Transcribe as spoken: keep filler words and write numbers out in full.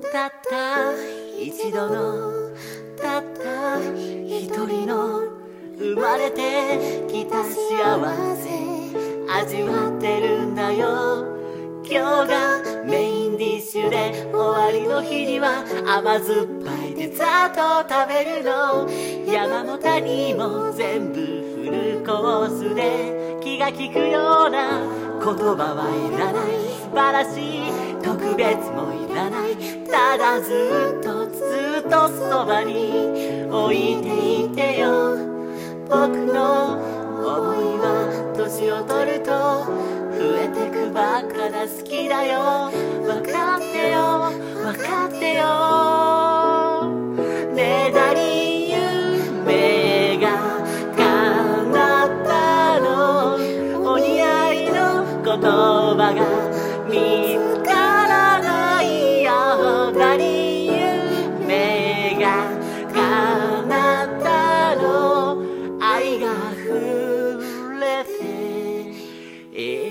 たった一度のたった一人の生まれてきた幸せ味わってるんだよ。今日がメインディッシュで終わりの日には甘酸っぱいデザートを食べるの。山も谷も全部フルコースで気が利くような言葉はいらない。素晴らしい特別もいらない。ただずっとずっとそばに置いていてよ。僕の思いは年を取ると増えてくばっかだ。好きだよ分かってよ分かってよ。ねだり夢が叶ったの。お似合いの言葉が見つからないよ。だり夢が叶ったの。愛が溢れて